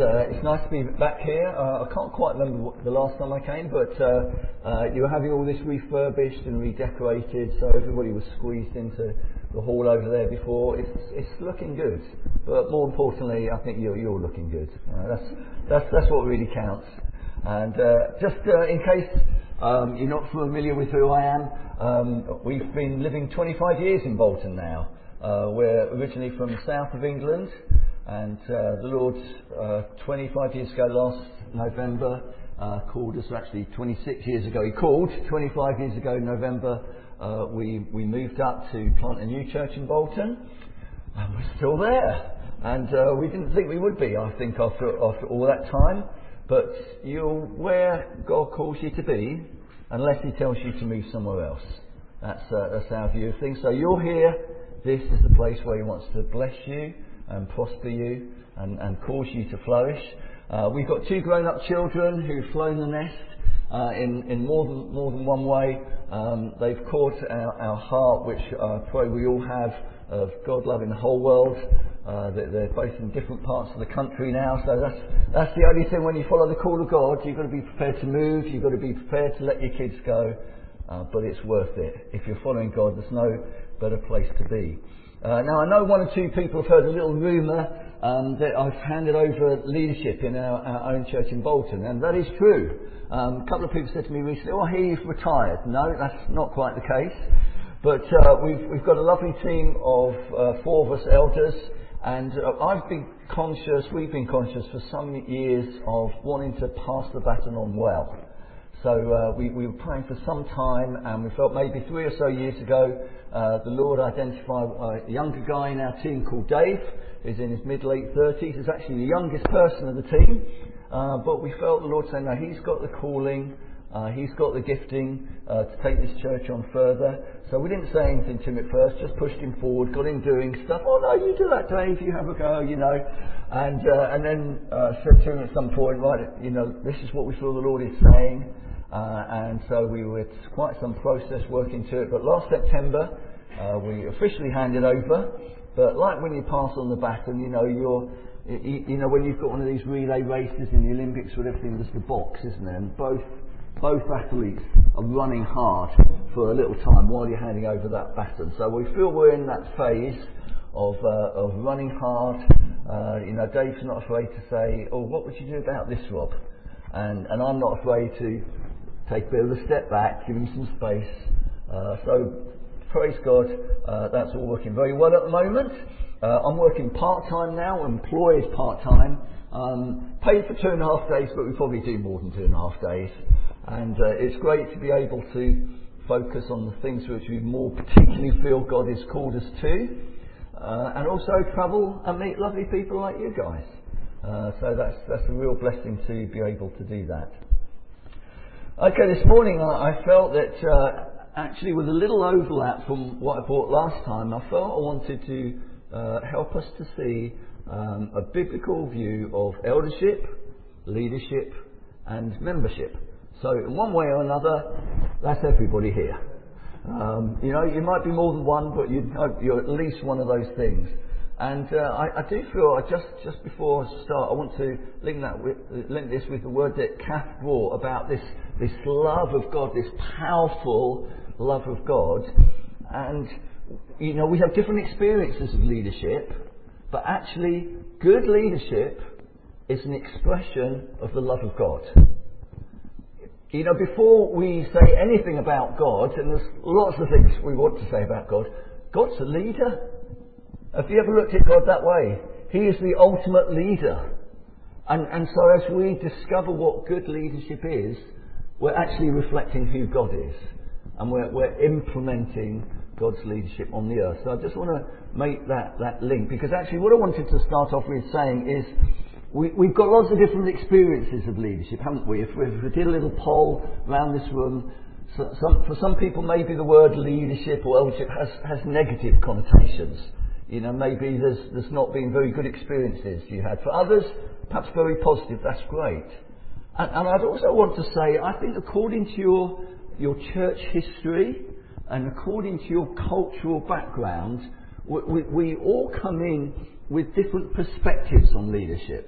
it's nice to be back here. I can't quite remember the last time I came, but you were having all this refurbished and redecorated, so everybody was squeezed into the hall over there before. It's looking good, but more importantly, I think you're looking good. That's what really counts. And just in case you're not familiar with who I am, we've been living 25 years in Bolton now. We're originally from the south of England, and the Lord 25 years ago, last November, called us. Actually 26 years ago he called. 25 years ago in November we moved up to plant a new church in Bolton, and we're still there, and we didn't think we would be, I think, after all that time. But you're where God calls you to be unless he tells you to move somewhere else. That's our view of things. So you're here. This is the place where he wants to bless you and prosper you and cause you to flourish. We've got 2 grown-up children who've flown the nest in more than one way. They've caught our heart, which I pray we all have, of God loving the whole world. They're both in different parts of the country now, so that's the only thing. When you follow the call of God, you've got to be prepared to move, you've got to be prepared to let your kids go, but it's worth it. If you're following God, there's no better place to be. Now, I know 1 or 2 people have heard a little rumour that I've handed over leadership in our own church in Bolton, and that is true. A couple of people said to me recently, "Oh, I hear you've retired." No, that's not quite the case. But we've got a lovely team of 4 of us elders, and we've been conscious for some years of wanting to pass the baton on well. So we were praying for some time, and we felt maybe 3 or so years ago the Lord identified a younger guy in our team called Dave, who's in his mid-late 30s. He's actually the youngest person of the team, but we felt the Lord saying, no, he's got the calling, he's got the gifting to take this church on further. So we didn't say anything to him at first, just pushed him forward, got him doing stuff. "Oh no, you do that, Dave, you have a go," and then said to him at some point, "Right, this is what we feel the Lord is saying." And so we were quite some process working to it. But last September, we officially handed over. But like when you pass on the baton, when you've got one of these relay races in the Olympics with everything, there's the box, isn't there? And both athletes are running hard for a little time while you're handing over that baton. So we feel we're in that phase of running hard. Dave's not afraid to say, "Oh, what would you do about this, Rob?" And I'm not afraid to take a bit of a step back, give him some space. So praise God, that's all working very well at the moment. I'm working part-time now, employed part-time, paid for 2.5 days, but we probably do more than 2.5 days. And it's great to be able to focus on the things which we more particularly feel God has called us to, and also travel and meet lovely people like you guys. So that's a real blessing to be able to do that. Okay, this morning I felt that actually with a little overlap from what I brought last time, I felt I wanted to help us to see a biblical view of eldership, leadership and membership. So in one way or another, that's everybody here. You might be more than one, but you're at least one of those things. And I do feel, just before I start, I want to link this with the word that Kath brought about this love of God, this powerful love of God. And, we have different experiences of leadership, but actually good leadership is an expression of the love of God. Before we say anything about God, and there's lots of things we want to say about God, God's a leader. Have you ever looked at God that way? He is the ultimate leader. And so as we discover what good leadership is, we're actually reflecting who God is. And we're implementing God's leadership on the earth. So I just want to make that link, because actually what I wanted to start off with saying is we've got lots of different experiences of leadership, haven't we? If we did a little poll around this room, for some people maybe the word leadership or eldership has negative connotations. Maybe there's not been very good experiences you had. For others, perhaps very positive. That's great. And I'd also want to say, I think according to your church history and according to your cultural background, we all come in with different perspectives on leadership.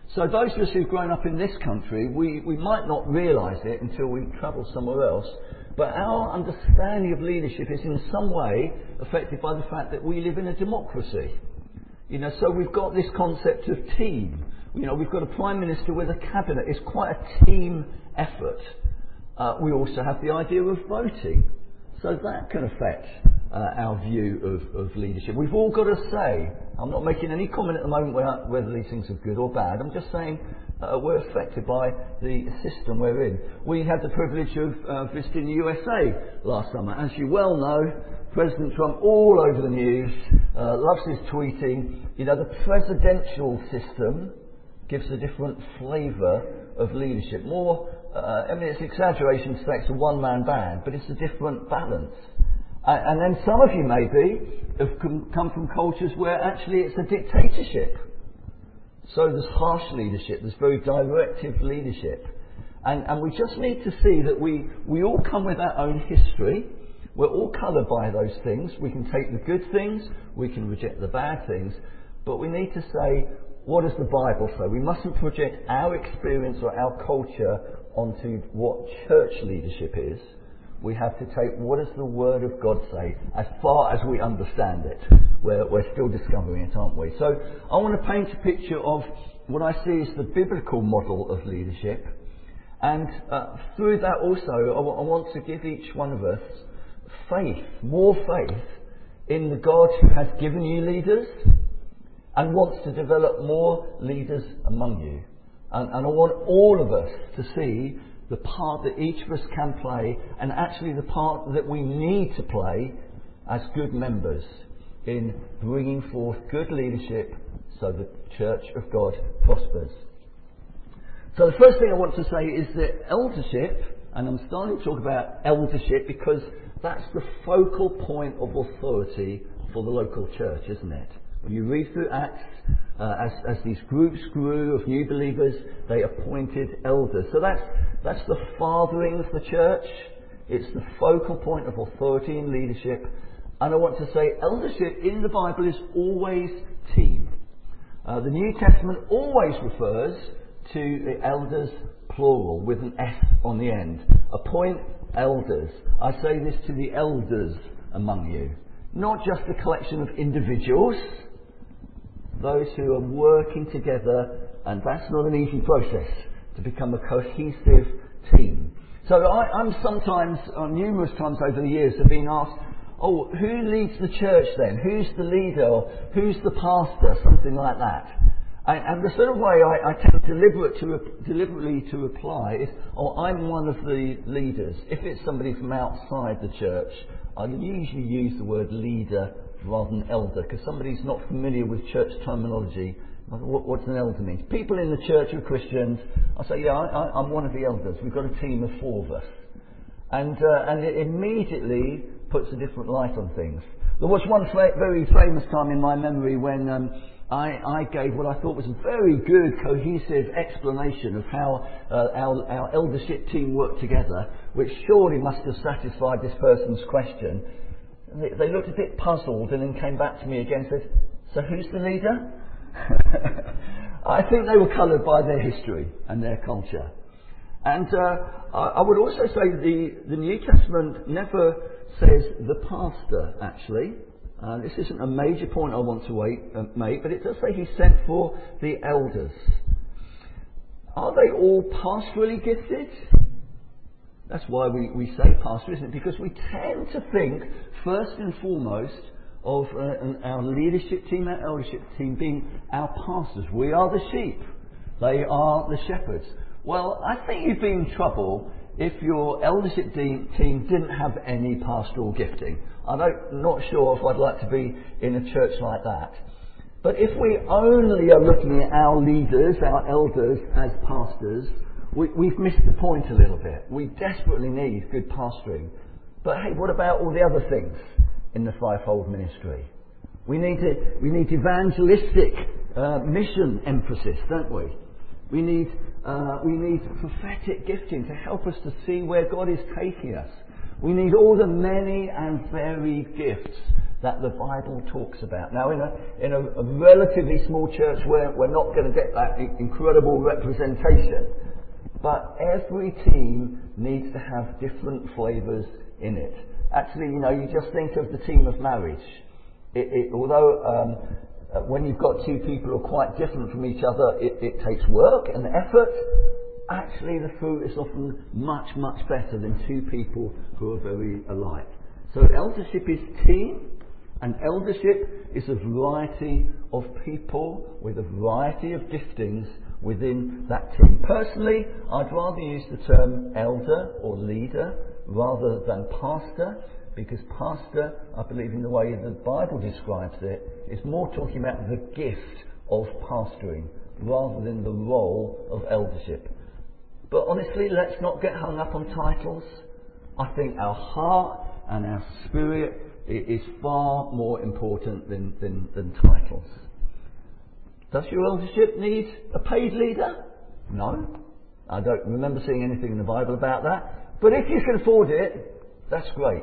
So those of us who've grown up in this country, we might not realise it until we travel somewhere else, but our understanding of leadership is in some way affected by the fact that we live in a democracy. So we've got this concept of team. We've got a Prime Minister with a cabinet. It's quite a team effort. We also have the idea of voting. So that can affect our view of leadership. We've all got a say. I'm not making any comment at the moment whether these things are good or bad. I'm just saying we're affected by the system we're in. We had the privilege of visiting the USA last summer. As you well know, President Trump, all over the news, loves his tweeting. The presidential system gives a different flavour of leadership. It's exaggeration to say it's a one-man band, but it's a different balance. And then some of you maybe have come from cultures where actually it's a dictatorship. So there's harsh leadership, there's very directive leadership. And we just need to see that we all come with our own history. We're all coloured by those things. We can take the good things, we can reject the bad things, but we need to say, what does the Bible say? We mustn't project our experience or our culture onto what church leadership is. We have to take what does the Word of God say as far as we understand it. We're still discovering it, aren't we? So I want to paint a picture of what I see as the biblical model of leadership. And through that also, I want to give each one of us faith, more faith in the God who has given you leaders and wants to develop more leaders among you. And I want all of us to see the part that each of us can play, and actually the part that we need to play as good members in bringing forth good leadership so the Church of God prospers. So the first thing I want to say is that eldership, and I'm starting to talk about eldership because that's the focal point of authority for the local church, isn't it? When you read through Acts, as these groups grew of new believers, they appointed elders. So that's the fathering of the church. It's the focal point of authority and leadership. And I want to say eldership in the Bible is always team. The New Testament always refers to the elders plural with an S on the end. Appoint elders. I say this to the elders among you. Not just a collection of individuals, those who are working together, and that's not an easy process to become a cohesive team. So I'm sometimes, numerous times over the years, have been asked, who leads the church then? Who's the leader? Who's the pastor? Something like that. And the sort of way I tend deliberately to reply is, I'm one of the leaders. If it's somebody from outside the church, I usually use the word leader rather than elder, because somebody's not familiar with church terminology. What's an elder mean? People in the church who are Christians, I say, I'm one of the elders. We've got a team of 4 of us. And it immediately puts a different light on things. There was one very famous time in my memory when I gave what I thought was a very good, cohesive explanation of how our eldership team worked together, which surely must have satisfied this person's question. They looked a bit puzzled and then came back to me again and said, so who's the leader? I think they were coloured by their history and their culture. And I would also say the New Testament never says the pastor, actually. This isn't a major point I want to make, but it does say he sent for the elders. Are they all pastorally gifted? That's why we say pastor, isn't it? Because we tend to think, first and foremost, of our leadership team, our eldership team being our pastors. We are the sheep. They are the shepherds. Well, I think you'd be in trouble if your eldership team didn't have any pastoral gifting. I'm not sure if I'd like to be in a church like that. But if we only are looking at our leaders, our elders, as pastors, we've missed the point a little bit. We desperately need good pastoring. But hey, what about all the other things in the fivefold ministry? We need evangelistic mission emphasis, don't we? We need prophetic gifting to help us to see where God is taking us. We need all the many and varied gifts that the Bible talks about. Now, in a relatively small church, we're not going to get that incredible representation, but every team needs to have different flavours in it. Actually, you just think of the team of marriage. Although when you've got two people who are quite different from each other, it takes work and effort. Actually, the fruit is often much, much better than two people who are very alike. So eldership is team, and eldership is a variety of people with a variety of giftings within that team. Personally, I'd rather use the term elder or leader rather than pastor, because pastor, I believe in the way the Bible describes it, is more talking about the gift of pastoring rather than the role of eldership. But honestly, let's not get hung up on titles. I think our heart and our spirit is far more important than titles. Does your eldership need a paid leader? No. I don't remember seeing anything in the Bible about that. But if you can afford it, that's great.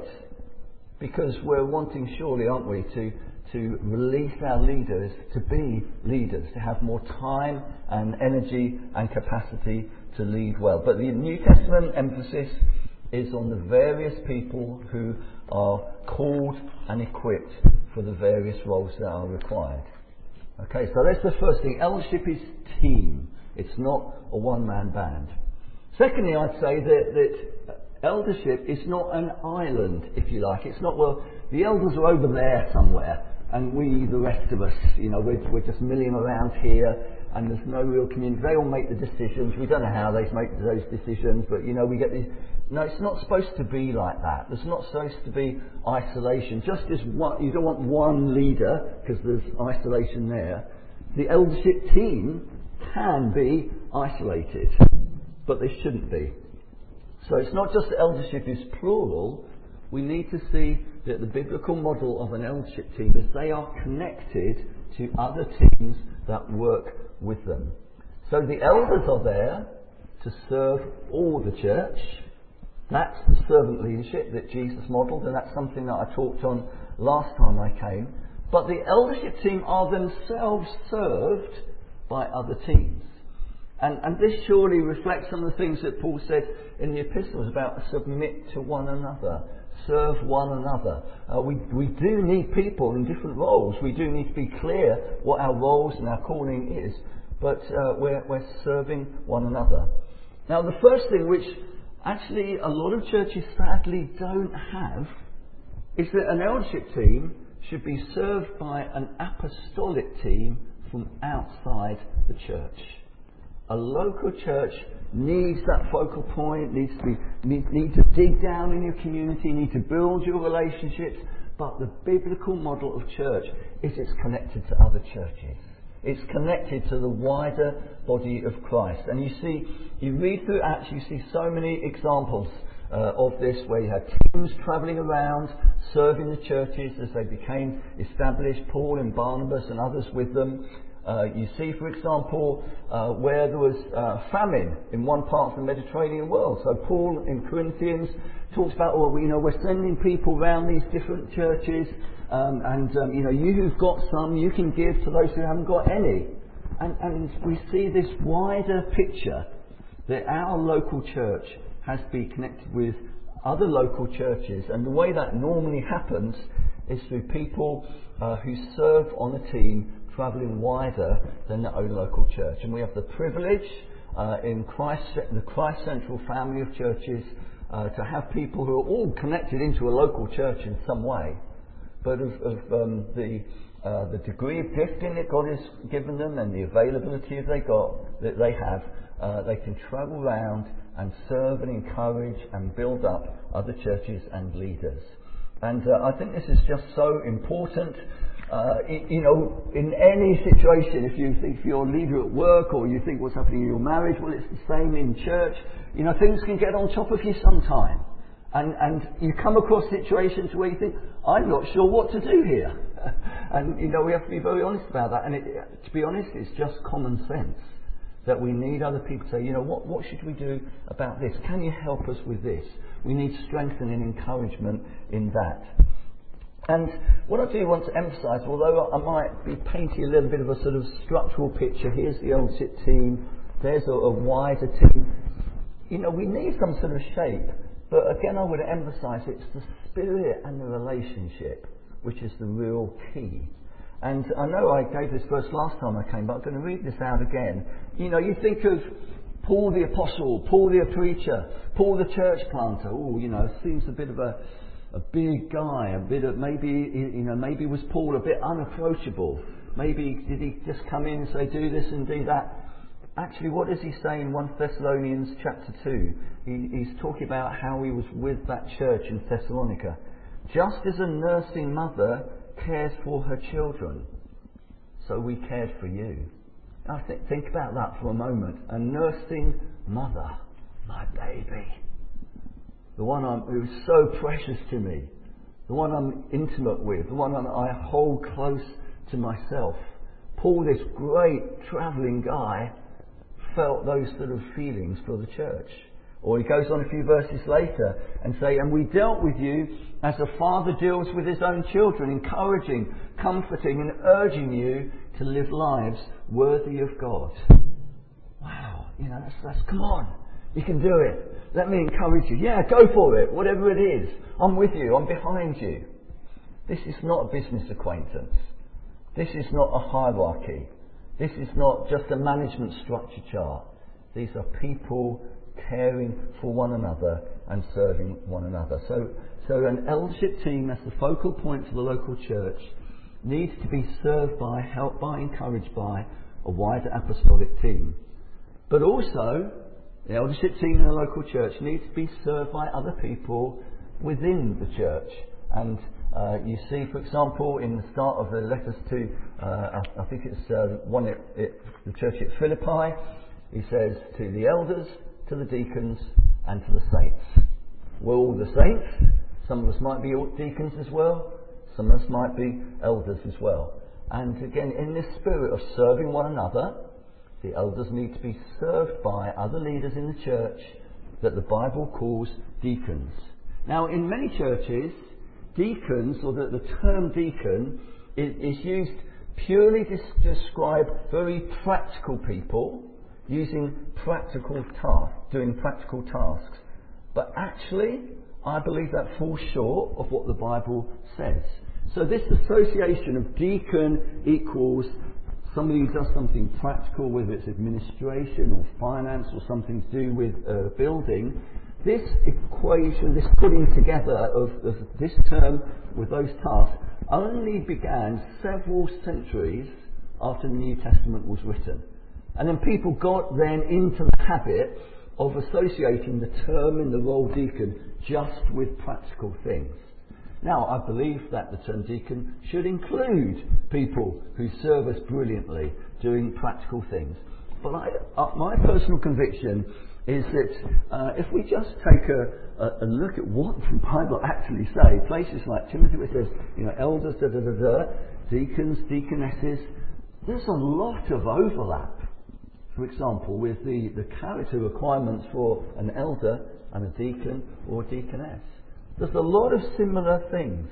Because we're wanting, surely, aren't we, to release our leaders to be leaders, to have more time and energy and capacity to lead well. But the New Testament emphasis is on the various people who are called and equipped for the various roles that are required. Okay, so that's the first thing. Eldership is team. It's not a one-man band. Secondly, I'd say that eldership is not an island, if you like. It's not, well, the elders are over there somewhere, and we, the rest of us, we're just milling around here, and there's no real community. They all make the decisions. We don't know how they make those decisions, but we get these. No, it's not supposed to be like that. There's not supposed to be isolation. Just as you don't want one leader because there's isolation there. The eldership team can be isolated, but they shouldn't be. So it's not just that eldership is plural. We need to see that the biblical model of an eldership team is they are connected to other teams that work with them. So the elders are there to serve all the church. That's the servant leadership that Jesus modelled, and that's something that I talked on last time I came. But the eldership team are themselves served by other teams. And this surely reflects some of the things that Paul said in the epistles about submit to one another, serve one another. We do need people in different roles. We do need to be clear what our roles and our calling is, but we're serving one another. Now, the first thing which actually a lot of churches sadly don't have is that an eldership team should be served by an apostolic team from outside the church. A local church needs that focal point, needs to dig down in your community, need to build your relationships, but the biblical model of church is it's connected to other churches. It's connected to the wider body of Christ. And you read through Acts, you see so many examples of this, where you had teams travelling around, serving the churches as they became established, Paul and Barnabas and others with them. You see, for example, where there was famine in one part of the Mediterranean world. So Paul in Corinthians talks about, we're sending people around these different churches, you who've got some, you can give to those who haven't got any. And we see this wider picture that our local church has to be connected with other local churches. And the way that normally happens is through people who serve on a team travelling wider than their own local church. And we have the privilege in the Christ Central family of churches to have people who are all connected into a local church in some way, but of the degree of gifting that God has given them and the availability that they have, they can travel around and serve and encourage and build up other churches and leaders. And I think this is just so important. In any situation, if you think you're a leader at work, or you think what's happening in your marriage, well, it's the same in church. Things can get on top of you sometime. And you come across situations where you think, I'm not sure what to do here. And, we have to be very honest about that. And to be honest, it's just common sense that we need other people to say, what should we do about this? Can you help us with this? We need strength and encouragement in that. And what I do want to emphasise, although I might be painting a little bit of a sort of structural picture, here's the eldership team, there's a wider team. You know, we need some sort of shape, but again I would emphasise it's the spirit and the relationship which is the real key. And I know I gave this verse last time I came, but I'm going to read this out again. You know, you think of Paul the apostle, Paul the preacher, Paul the church planter. Oh, you know, seems a bit of a big guy, a bit of maybe was Paul a bit unapproachable? Maybe did he just come in and say do this and do that? Actually, what does he say in 1 Thessalonians chapter 2? He's talking about how he was with that church in Thessalonica. Just as a nursing mother cares for her children, so we cared for you. Now think about that for a moment. A nursing mother, my baby. The one who's so precious to me. The one I'm intimate with. The one I hold close to myself. Paul, this great travelling guy, felt those sort of feelings for the church. Or he goes on a few verses later and say, and we dealt with you as a father deals with his own children, encouraging, comforting and urging you to live lives worthy of God. Wow, you know, that's come on, you can do it. Let me encourage you. Yeah, go for it, whatever it is. I'm with you, I'm behind you. This is not a business acquaintance. This is not a hierarchy. This is not just a management structure chart. These are people caring for one another and serving one another. So an eldership team as the focal point for the local church needs to be served by, helped by, encouraged by a wider apostolic team. But also, the eldership team in the local church needs to be served by other people within the church. And you see, for example, in the start of the letters to, I think it's the church at Philippi, he says to the elders, to the deacons, and to the saints. We're all the saints. Some of us might be deacons as well. Some of us might be elders as well. And again, in this spirit of serving one another, the elders need to be served by other leaders in the church that the Bible calls deacons. Now, in many churches, deacons, or the term deacon, is used purely to describe very practical people using practical tasks, doing practical tasks. But actually, I believe that falls short of what the Bible says. So this association of deacon equals somebody who does something practical, whether it's administration or finance or something to do with building, this equation, this putting together of this term with those tasks only began several centuries after the New Testament was written. And then people got then into the habit of associating the term in the role deacon just with practical things. Now, I believe that the term deacon should include people who serve us brilliantly doing practical things. But my personal conviction is that if we just take a look at what the Bible actually says, places like Timothy where it says, elders, deacons, deaconesses, there's a lot of overlap. For example, with the character requirements for an elder and a deacon or deaconess. There's a lot of similar things.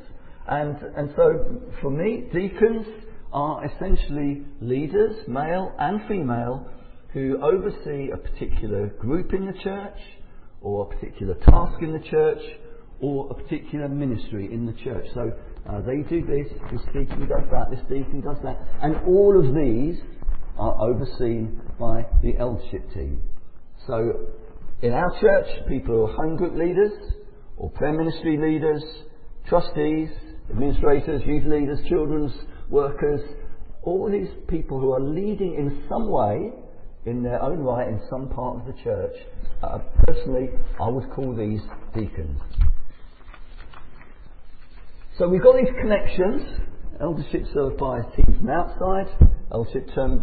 And so, for me, deacons are essentially leaders, male and female, who oversee a particular group in the church, or a particular task in the church, or a particular ministry in the church. So, they do this deacon does that, this deacon does that. And all of these are overseen by the eldership team. So, in our church, people who are home group leaders, or prayer ministry leaders, trustees, administrators, youth leaders, children's workers, all these people who are leading in some way, in their own right, in some part of the church. Personally, I would call these deacons. So we've got these connections. Eldership served by a team from outside, eldership served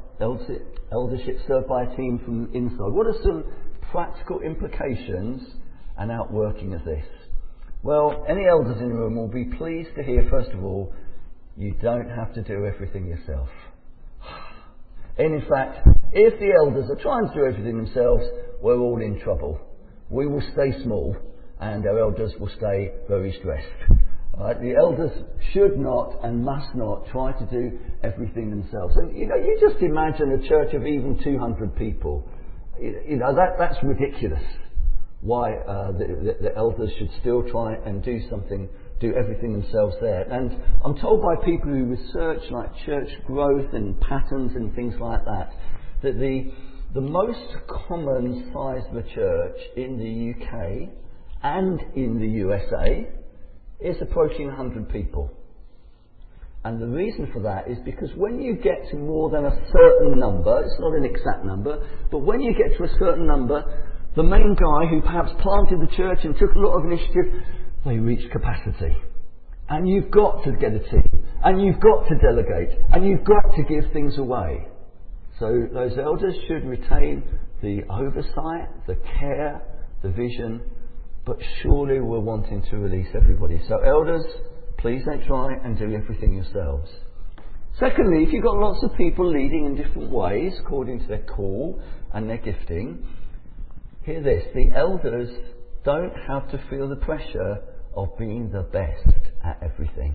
by a team from inside. What are some practical implications and outworking of this? Well, any elders in the room will be pleased to hear, first of all, you don't have to do everything yourself. And in fact, if the elders are trying to do everything themselves, we're all in trouble. We will stay small and our elders will stay very stressed. Right? The elders should not and must not try to do everything themselves. And you just imagine a church of even 200 people. That's ridiculous. Why the elders should still try and do everything themselves there. And I'm told by people who research like church growth and patterns and things like that, that the most common size of a church in the UK and in the USA is approaching 100 people. And the reason for that is because when you get to more than a certain number, it's not an exact number, but when you get to a certain number, the main guy who perhaps planted the church and took a lot of initiative, they reach capacity. And you've got to get a team, and you've got to delegate, and you've got to give things away. So those elders should retain the oversight, the care, the vision, but surely we're wanting to release everybody. So elders, please don't try and do everything yourselves. Secondly, if you've got lots of people leading in different ways according to their call and their gifting, hear this, the elders don't have to feel the pressure of being the best at everything.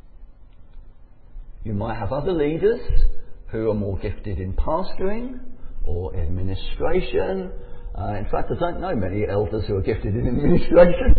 You might have other leaders who are more gifted in pastoring or administration. In fact, I don't know many elders who are gifted in administration.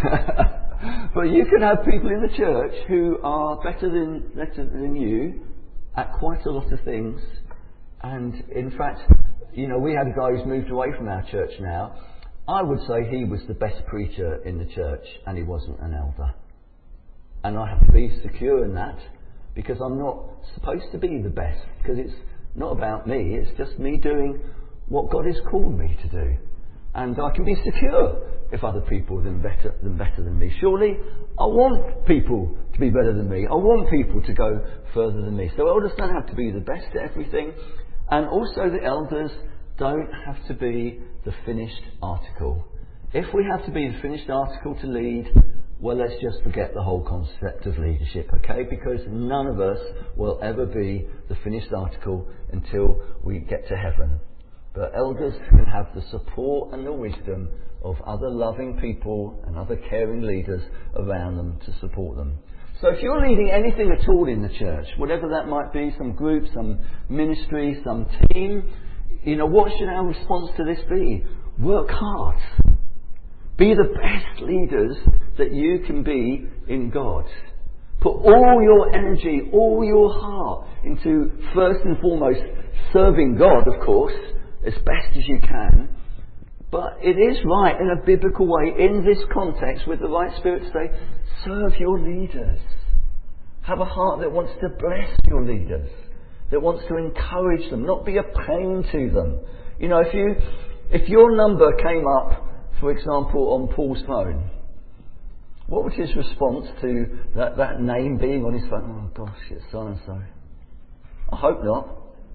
But you can have people in the church who are better than you at quite a lot of things. And in fact, we had a guy who's moved away from our church now. I would say he was the best preacher in the church, and he wasn't an elder. And I have to be secure in that, because I'm not supposed to be the best, because it's not about me, it's just me doing what God has called me to do. And I can be secure if other people are better than me. Surely I want people to be better than me. I want people to go further than me. So elders don't have to be the best at everything. And also the elders don't have to be the finished article. If we have to be the finished article to lead, well, let's just forget the whole concept of leadership, okay? Because none of us will ever be the finished article until we get to heaven. But elders can have the support and the wisdom of other loving people and other caring leaders around them to support them. So if you're leading anything at all in the church, whatever that might be, some group, some ministry, some team, what should our response to this be? Work hard. Be the best leaders that you can be in God. Put all your energy, all your heart into, first and foremost, serving God, of course, as best as you can. But it is right in a biblical way, in this context, with the right spirit, to say, serve your leaders. Have a heart that wants to bless your leaders, that wants to encourage them, not be a pain to them. If your number came up, for example, on Paul's phone, what would his response to that name being on his phone? Oh gosh, it's so-and-so. I hope not.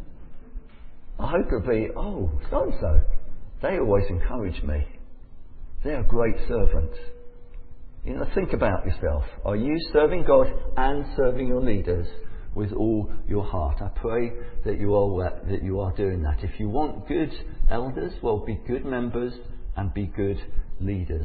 I hope it'll be, oh, so-and-so. They always encourage me. They're a great servant. Think about yourself. Are you serving God and serving your leaders with all your heart? I pray that you are doing that. If you want good elders, well, be good members and be good leaders.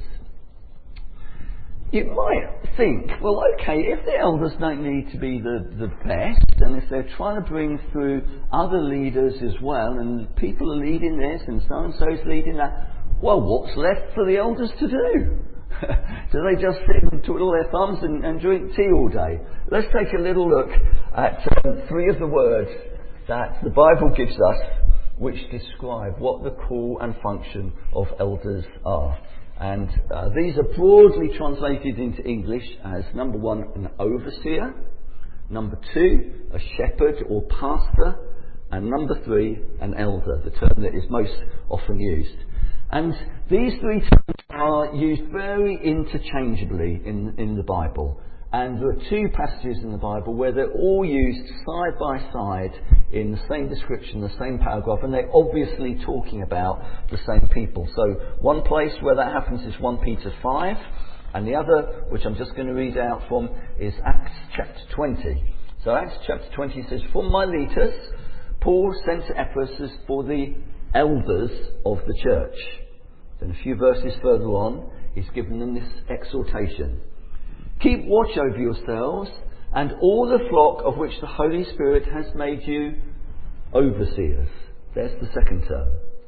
You might think, well, okay, if the elders don't need to be the best, and if they're trying to bring through other leaders as well, and people are leading this and so-and-so's leading that, well, what's left for the elders to do? Do they just sit and twiddle their thumbs and drink tea all day? Let's take a little look at three of the words that the Bible gives us which describe what the call and function of elders are. And these are broadly translated into English as, number one, an overseer, number two, a shepherd or pastor, and number three, an elder, the term that is most often used. And these three terms are used very interchangeably in the Bible. And there are two passages in the Bible where they're all used side by side in the same description, the same paragraph, and they're obviously talking about the same people. So one place where that happens is 1 Peter 5, and the other, which I'm just going to read out from, is Acts chapter 20. So Acts chapter 20 says, "For Miletus, Paul sent to Ephesus for the elders of the church." Then a few verses further on, he's given them this exhortation. Keep watch over yourselves and all the flock of which the Holy Spirit has made you overseers. There's the second term.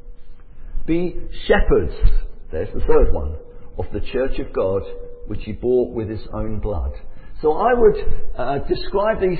Be shepherds. There's the third one. Of the church of God, which he bought with his own blood. So I would describe these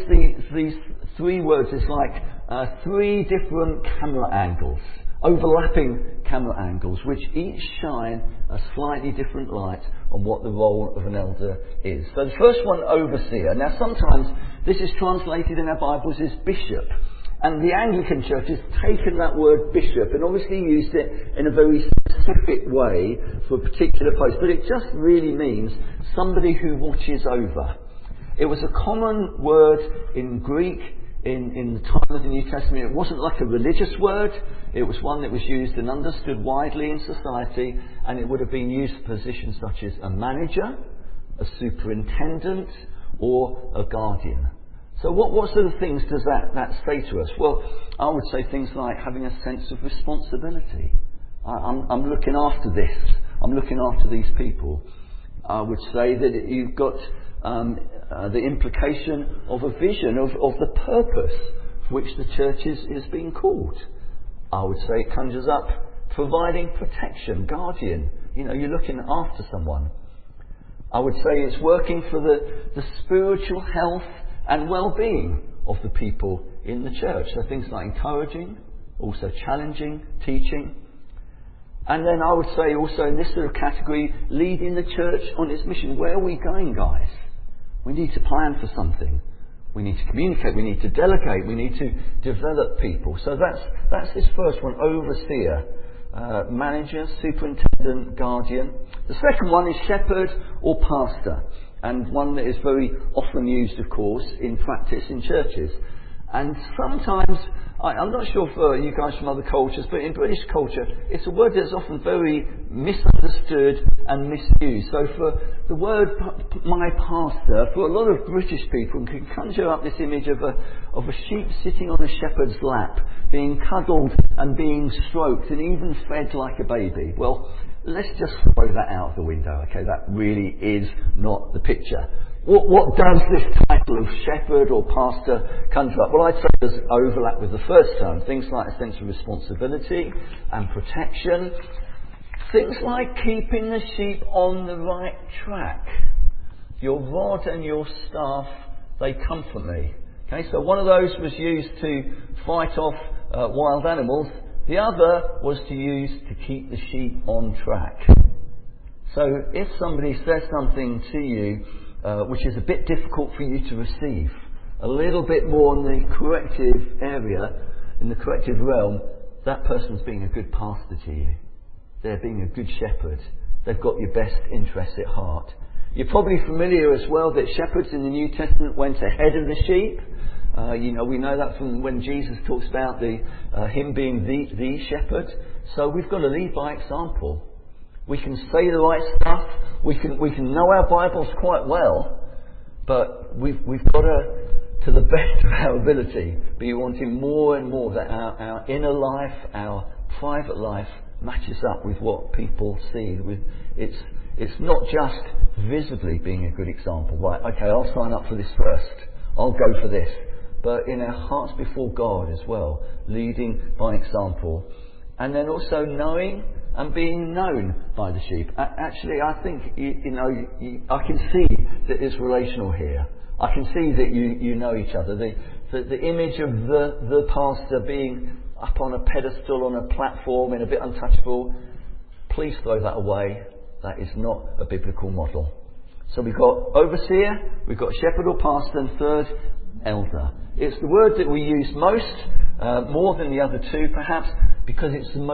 three words as like three different camera angles, overlapping camera angles, which each shine a slightly different light on what the role of an elder is. So the first one, overseer. Now sometimes this is translated in our Bibles as bishop. And the Anglican Church has taken that word bishop and obviously used it in a very specific way for a particular post. But it just really means somebody who watches over. It was a common word in Greek in the time of the New Testament. It wasn't like a religious word. It was one that was used and understood widely in society. And it would have been used for positions such as a manager, a superintendent, or a guardian. So what sort of things does that say to us? Well, I would say things like having a sense of responsibility. I'm looking after this. I'm looking after these people. I would say that you've got the implication of a vision of the purpose for which the church is being called. I would say it conjures up providing protection, guardian. You know, you're looking after someone. I would say it's working for the spiritual health and well-being of the people in the church. So things like encouraging, also challenging, teaching. And then I would say also in this sort of category, leading the church on its mission. Where are we going, guys? We need to plan for something. We need to communicate. We need to delegate. We need to develop people. So that's this first one, overseer, manager, superintendent, guardian. The second one is shepherd or pastor. And one that is very often used, of course, in practice in churches. And sometimes, I'm not sure for you guys from other cultures, but in British culture, it's a word that's often very misunderstood and misused. So for the word my pastor, for a lot of British people, can conjure up this image of a sheep sitting on a shepherd's lap, being cuddled and being stroked and even fed like a baby. Well, let's just throw that out of the window, okay? That really is not the picture. What does this title of shepherd or pastor conjure up? Well, I'd say there's overlap with the first term. Things like a sense of responsibility and protection. Things like keeping the sheep on the right track. Your rod and your staff, they comfort me. Okay, so one of those was used to fight off wild animals. The other was to use to keep the sheep on track. So if somebody says something to you which is a bit difficult for you to receive, a little bit more in the corrective area, in the corrective realm, that person's being a good pastor to you. They're being a good shepherd. They've got your best interests at heart. You're probably familiar as well that shepherds in the New Testament went ahead of the sheep. We know that from when Jesus talks about him being the shepherd. So we've got to lead by example. We can say the right stuff. We can know our Bibles quite well, but we've got to the best of our ability, be wanting more and more that our inner life, our private life, matches up with what people see. It's not just visibly being a good example. Right? Okay, I'll sign up for this first. I'll go for this. But in our hearts before God as well, leading by example. And then also knowing and being known by the sheep. Actually, I think, I can see that it's relational here. I can see that you know each other. The image of the pastor being up on a pedestal, on a platform, and a bit untouchable, please throw that away. That is not a biblical model. So we've got overseer, we've got shepherd or pastor, and third, elder. It's the word that we use more than the other two, perhaps, because it's the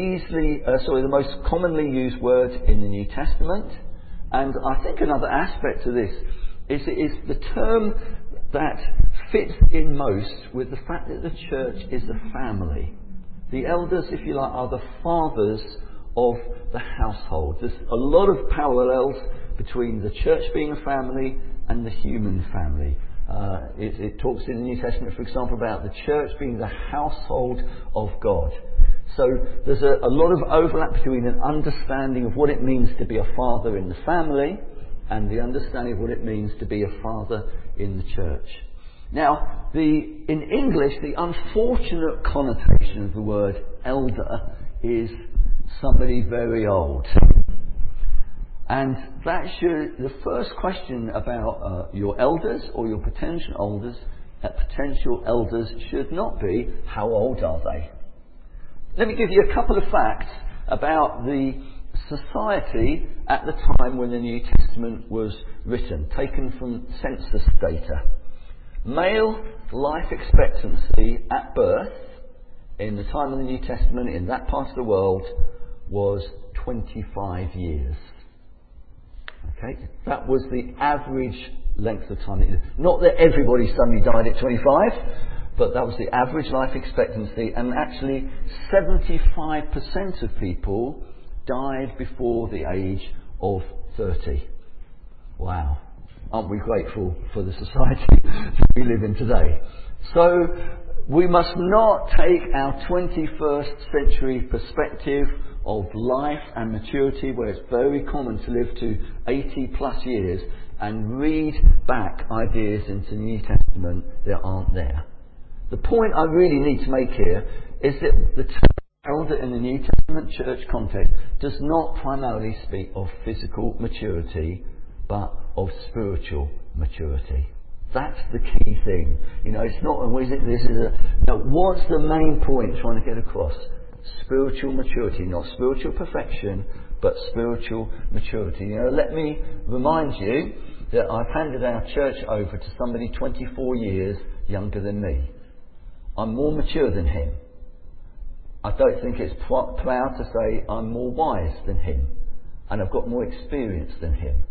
most commonly used word in the New Testament. And I think another aspect to this is it is the term that fits in most with the fact that the church is a family. The elders, if you like, are the fathers of the household. There's a lot of parallels between the church being a family and the human family. It talks in the New Testament, for example, about the church being the household of God. So there's a lot of overlap between an understanding of what it means to be a father in the family and the understanding of what it means to be a father in the church. Now, in English, the unfortunate connotation of the word elder is somebody very old. And the first question about your elders or your potential elders should not be, how old are they? Let me give you a couple of facts about the society at the time when the New Testament was written, taken from census data. Male life expectancy at birth in the time of the New Testament in that part of the world was 25 years. Okay, that was the average length of time. Not that everybody suddenly died at 25, but that was the average life expectancy, and actually 75% of people died before the age of 30. Wow. Aren't we grateful for the society that we live in today? So we must not take our 21st century perspective of life and maturity, where it's very common to live to 80 plus years, and read back ideas into the New Testament that aren't there. The point I really need to make here is that the term elder in the New Testament church context does not primarily speak of physical maturity, but of spiritual maturity. That's the key thing. It's not, what's the main point trying to get across? Spiritual maturity, not spiritual perfection, but spiritual maturity. Let me remind you that I've handed our church over to somebody 24 years younger than me. I'm more mature than him. I don't think it's proud to say I'm more wise than him, and I've got more experience than him.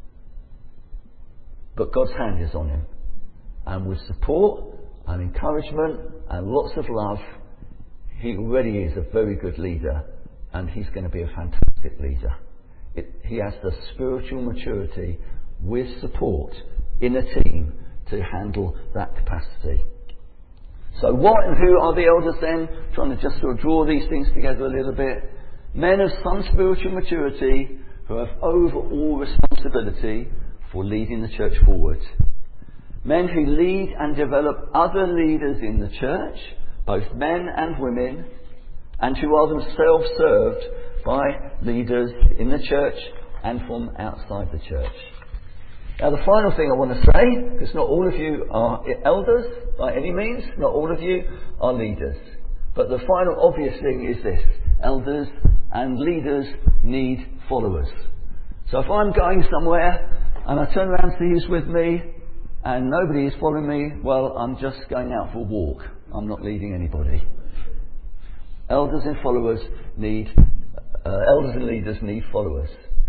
But God's hand is on him, and with support and encouragement and lots of love, he already is a very good leader, and he's going to be a fantastic leader. He has the spiritual maturity with support in a team to handle that capacity. So what and who are the elders then? Trying to just sort of draw these things together a little bit. Men of some spiritual maturity who have overall responsibility for leading the church forward. Men who lead and develop other leaders in the church, both men and women, and who are themselves served by leaders in the church and from outside the church. Now, the final thing I want to say, because not all of you are elders by any means, not all of you are leaders. But the final obvious thing is this: elders and leaders need followers. So if I'm going somewhere and I turn around and see who's with me and nobody is following me, well, I'm just going out for a walk. I'm not leading anybody. Elders and leaders need followers.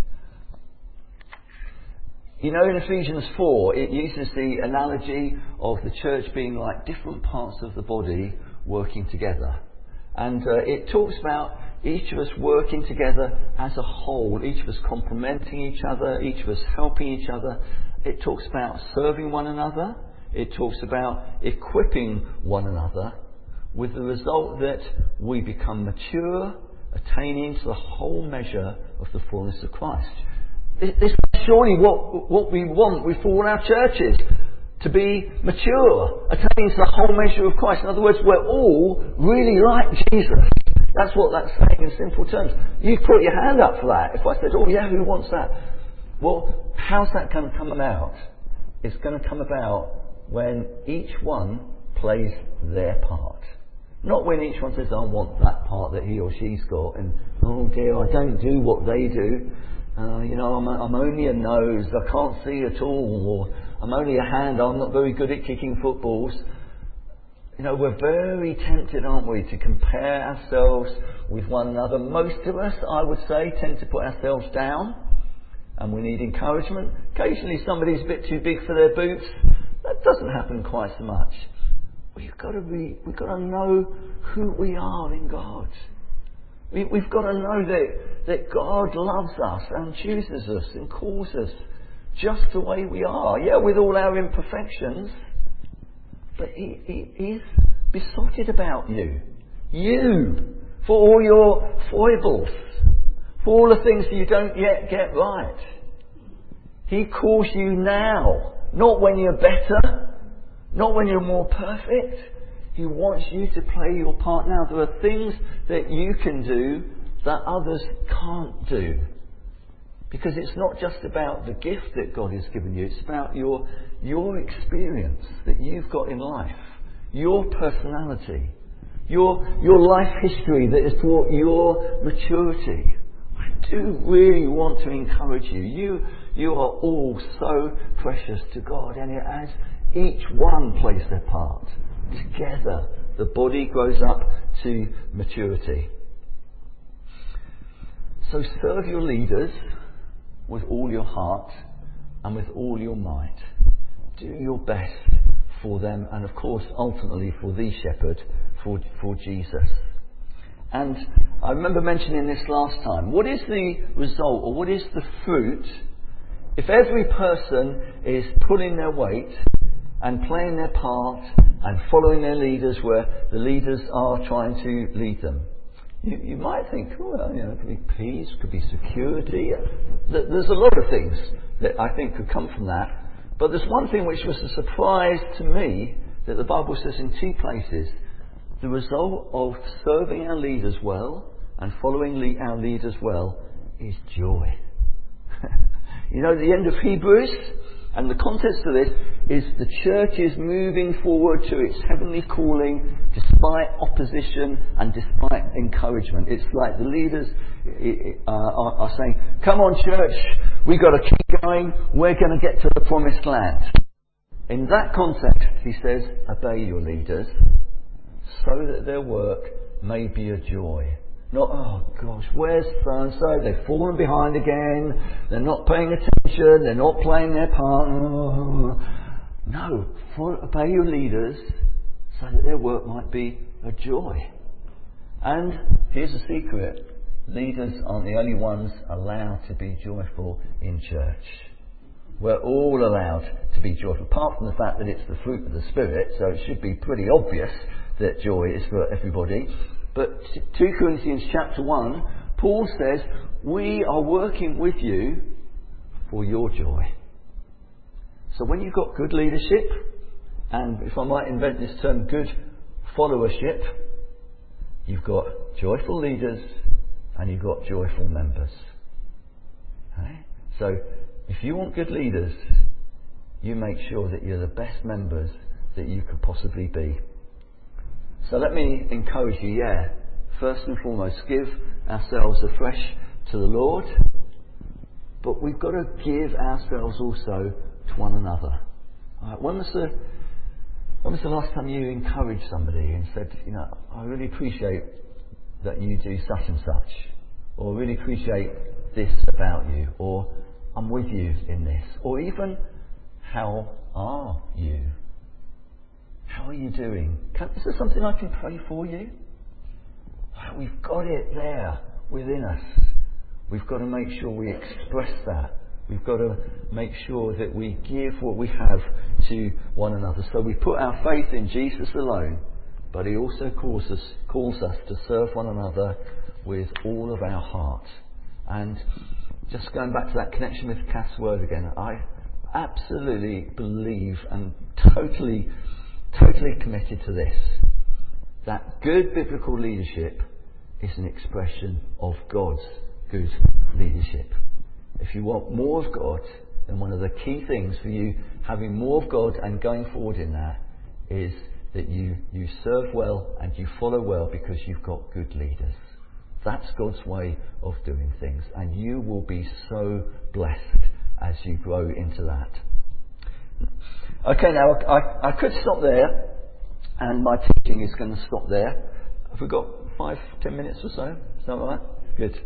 In Ephesians 4, it uses the analogy of the church being like different parts of the body working together. And it talks about each of us working together as a whole, each of us complementing each other, each of us helping each other. It talks about serving one another. It talks about equipping one another, with the result that we become mature, attaining to the whole measure of the fullness of Christ. This is surely what we want for all our churches, to be mature, attaining to the whole measure of Christ. In other words, we're all really like Jesus. That's what that's saying in simple terms. You put your hand up for that. If I said, oh yeah, who wants that? Well, how's that going to come about? It's going to come about when each one plays their part. Not when each one says, I want that part that he or she's got, and oh dear, I don't do what they do. I'm only a nose, I can't see at all, or I'm only a hand, I'm not very good at kicking footballs. We're very tempted, aren't we, to compare ourselves with one another. Most of us, I would say, tend to put ourselves down, and we need encouragement. Occasionally somebody's a bit too big for their boots. That doesn't happen quite so much. We've got to know who we are in God. We've got to know that God loves us and chooses us and calls us just the way we are. Yeah, with all our imperfections. But He's besotted about you. You. For all your foibles. For all the things that you don't yet get right. He calls you now, not when you're better, not when you're more perfect. He wants you to play your part now. There are things that you can do that others can't do. Because it's not just about the gift that God has given you, it's about your experience that you've got in life, your personality, your life history that has brought your maturity. I do really want to encourage you. You are all so precious to God, and as each one plays their part, together the body grows up to maturity. So serve your leaders with all your heart and with all your might. Do your best for them, and of course ultimately for the shepherd, for Jesus. And I remember mentioning this last time. What is the result, or what is the fruit, if every person is pulling their weight and playing their part and following their leaders where the leaders are trying to lead them? You might think, well, it could be peace, could be security. There's a lot of things that I think could come from that. But there's one thing which was a surprise to me, that the Bible says in 2 places, the result of serving our leaders well and following our leaders well is joy. At the end of Hebrews, and the context of this is the church is moving forward to its heavenly calling despite opposition and despite encouragement. It's like the leaders are saying, come on church, we've got to keep going, we're going to get to the promised land. In that context, he says, obey your leaders so that their work may be a joy. Not, oh gosh, where's so-and-so? They've fallen behind again. They're not paying attention. They're not playing their part. Oh. No, obey your leaders so that their work might be a joy. And here's a secret. Leaders aren't the only ones allowed to be joyful in church. We're all allowed to be joyful, apart from the fact that it's the fruit of the Spirit, so it should be pretty obvious that joy is for everybody. But 2 Corinthians chapter 1, Paul says, we are working with you for your joy. So when you've got good leadership, and if I might invent this term, good followership, you've got joyful leaders and you've got joyful members. Okay? So if you want good leaders, you make sure that you're the best members that you could possibly be. So let me encourage you, first and foremost, give ourselves afresh to the Lord, but we've got to give ourselves also to one another. Right, when was the last time you encouraged somebody and said, I really appreciate that you do such and such, or really appreciate this about you, or I'm with you in this, or even, how are you? How are you doing? Is there something I can pray for you? We've got it there within us. We've got to make sure we express that. We've got to make sure that we give what we have to one another. So we put our faith in Jesus alone, but he also calls us to serve one another with all of our heart. And just going back to that connection with Kath's word again, I absolutely believe and totally committed to this, that good biblical leadership is an expression of God's good leadership. If you want more of God, then one of the key things for you having more of God and going forward in that is that you serve well and you follow well because you've got good leaders. That's God's way of doing things, and you will be so blessed as you grow into that. Okay, now I could stop there, and my teaching is going to stop there. Have we got 5-10 minutes or so? Is that all right? Good.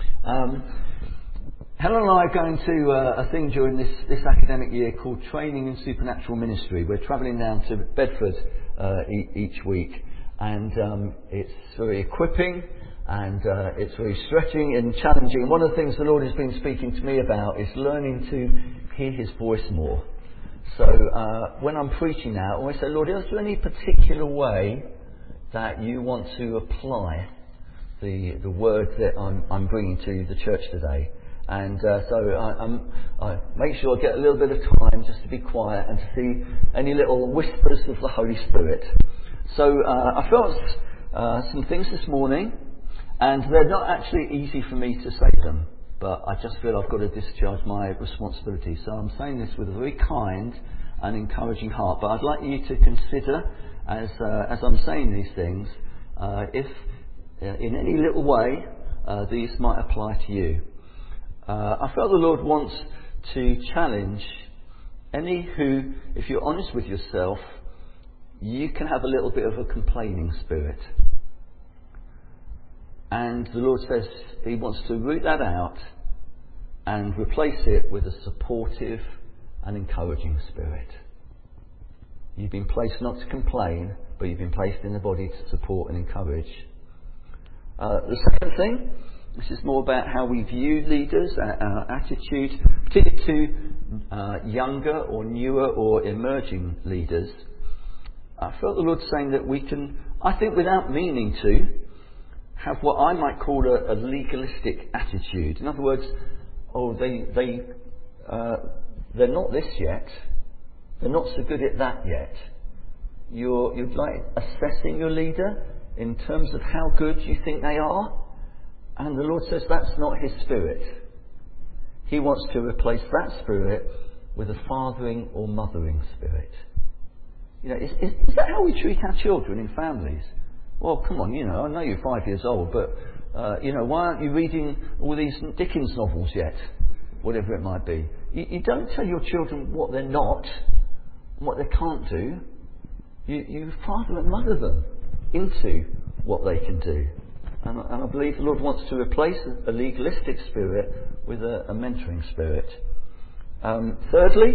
Helen and I are going to a thing during this academic year called Training in Supernatural Ministry. We're travelling down to Bedford each week, and it's very equipping, and it's very stretching and challenging. One of the things the Lord has been speaking to me about is learning to hear his voice more. So when I'm preaching now, I always say, Lord, is there any particular way that you want to apply the word that I'm bringing to the church today? And so I make sure I get a little bit of time just to be quiet and to see any little whispers of the Holy Spirit. So I felt some things this morning, and they're not actually easy for me to say them, but I just feel I've got to discharge my responsibility. So I'm saying this with a very kind and encouraging heart, but I'd like you to consider, as I'm saying these things, if in any little way these might apply to you. I felt the Lord wants to challenge any who, if you're honest with yourself, you can have a little bit of a complaining spirit. And the Lord says He wants to root that out and replace it with a supportive and encouraging spirit. You've been placed not to complain, but you've been placed in the body to support and encourage. The second thing, this is more about how we view leaders, our attitude, particularly to younger or newer or emerging leaders. I felt the Lord saying that we can, I think without meaning to, have what I might call a legalistic attitude. In other words, they're not this yet. They're not so good at that yet. You're like assessing your leader in terms of how good you think they are. And the Lord says that's not His spirit. He wants to replace that spirit with a fathering or mothering spirit. You know, is that how we treat our children in families? Well, come on, I know you're 5 years old, but, why aren't you reading all these Dickens novels yet? Whatever it might be. You don't tell your children what they're not, and what they can't do. You father and mother them into what they can do. And I believe the Lord wants to replace a legalistic spirit with a mentoring spirit. Thirdly,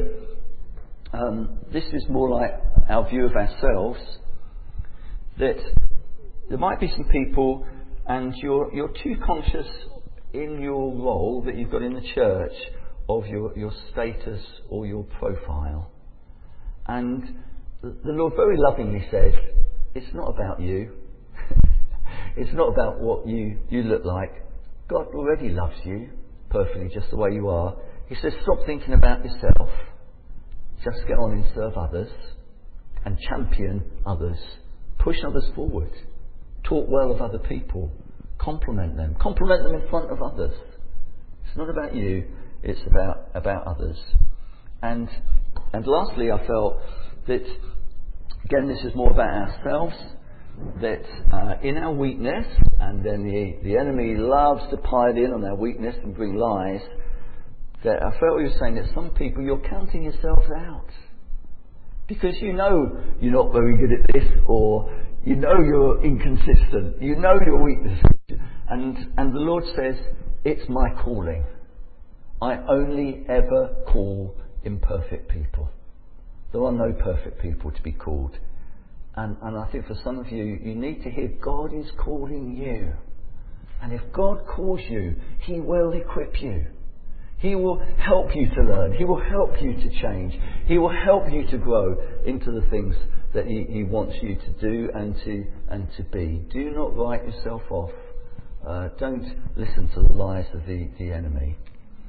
this is more like our view of ourselves, that there might be some people and you're too conscious in your role that you've got in the church of your status or your profile. And the Lord very lovingly says, it's not about you. It's not about what you look like. God already loves you perfectly just the way you are. He says, stop thinking about yourself. Just get on and serve others and champion others. Push others forward. Talk well of other people. Compliment them. Compliment them in front of others. It's not about you. It's about others. And lastly, I felt that, again, this is more about ourselves, that in our weakness, and then the enemy loves to pile in on our weakness and bring lies, that I felt you were saying that some people, you're counting yourselves out. Because you know you're not very good at this, or you know you're inconsistent, you know your weakness. And the Lord says, it's my calling. I only ever call imperfect people. There are no perfect people to be called. And I think for some of you, you need to hear God is calling you. And if God calls you, He will equip you. He will help you to learn. He will help you to change. He will help you to grow into the things that He wants you to do and to be. Do not write yourself off. Don't listen to the lies of the enemy.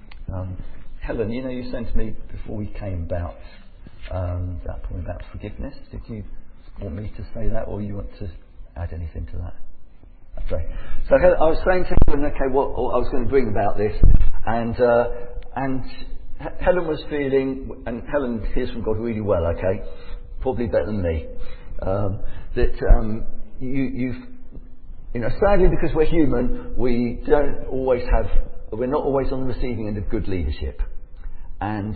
Helen, you sent to me before we came about that point about forgiveness. Did you want me to say that, or you want to add anything to that? Okay. So I was saying to Helen, I was going to bring about this, and Helen was feeling, and Helen hears from God really well, okay, probably better than me, that sadly, because we're human, we're not always on the receiving end of good leadership, and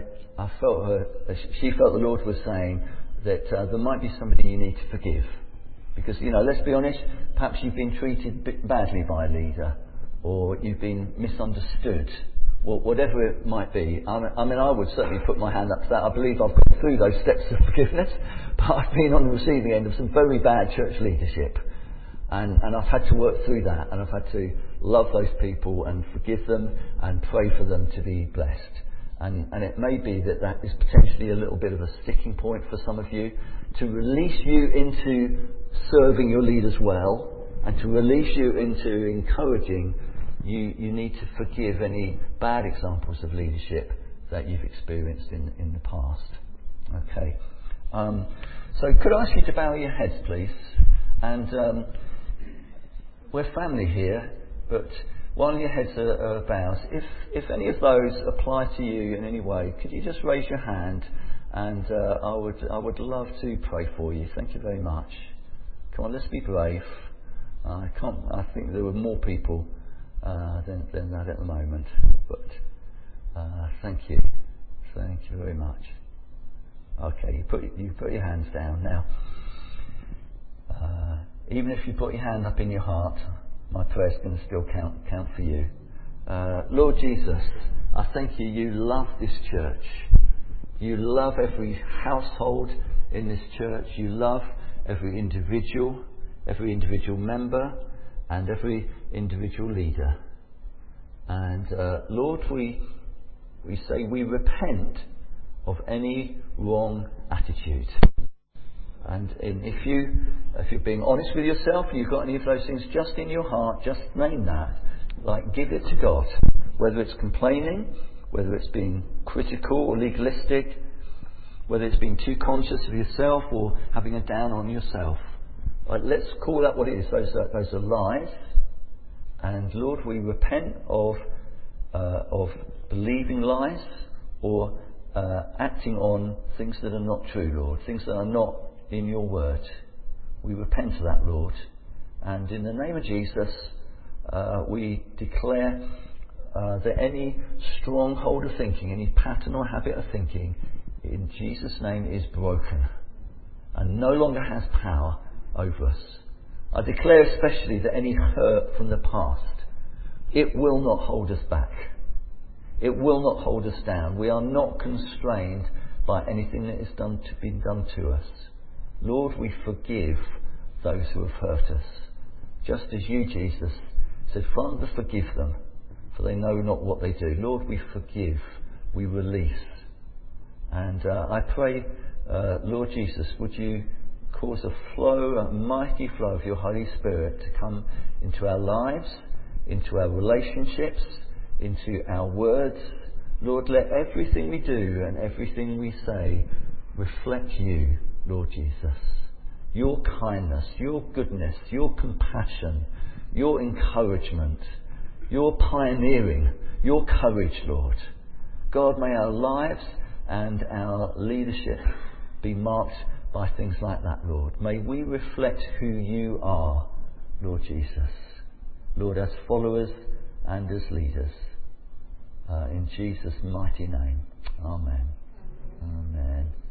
she felt the Lord was saying that there might be somebody you need to forgive. Because, let's be honest, perhaps you've been treated badly by a leader, or you've been misunderstood, or whatever it might be. I would certainly put my hand up to that. I believe I've gone through those steps of forgiveness, but I've been on the receiving end of some very bad church leadership. And I've had to work through that, and I've had to love those people and forgive them and pray for them to be blessed. And it may be that is potentially a little bit of a sticking point for some of you, to release you into serving your leaders well, and to release you into encouraging you need to forgive any bad examples of leadership that you've experienced in the past. Okay. So could I ask you to bow your heads, please? And we're family here, but while your heads are bowed, if any of those apply to you in any way, could you just raise your hand? And I would love to pray for you. Thank you very much. Come on, let's be brave. I think there were more people than that at the moment. But thank you. Thank you very much. Okay, you put your hands down now. Even if you put your hand up in your heart, my prayer's going to still count for you. Lord Jesus, I thank you. You love this church. You love every household in this church. You love every individual member, and every individual leader. And Lord, we say we repent of any wrong attitude. And if you're being honest with yourself and you've got any of those things just in your heart, just name that. Like, give it to God. Whether it's complaining, whether it's being critical or legalistic, whether it's being too conscious of yourself or having a down on yourself. Let's call that what it is. Those are lies. And Lord, we repent of believing lies or acting on things that are not true, Lord, things that are not in your word. We repent of that, Lord. And in the name of Jesus, we declare that any stronghold of thinking, any pattern or habit of thinking, in Jesus' name is broken and no longer has power over us. I declare especially that any hurt from the past, it will not hold us back. It will not hold us down. We are not constrained by anything that has been done to us. Lord, we forgive those who have hurt us. Just as you, Jesus, said, Father, forgive them, for they know not what they do. Lord, we forgive, we release. And I pray, Lord Jesus, would you cause a mighty flow of your Holy Spirit to come into our lives, into our relationships, into our words. Lord, let everything we do and everything we say reflect you, Lord Jesus. Your kindness, your goodness, your compassion, your encouragement, your pioneering, your courage, Lord. God, may our lives and our leadership be marked by things like that, Lord. May we reflect who you are, Lord Jesus. Lord, as followers and as leaders. In Jesus' mighty name. Amen. Amen.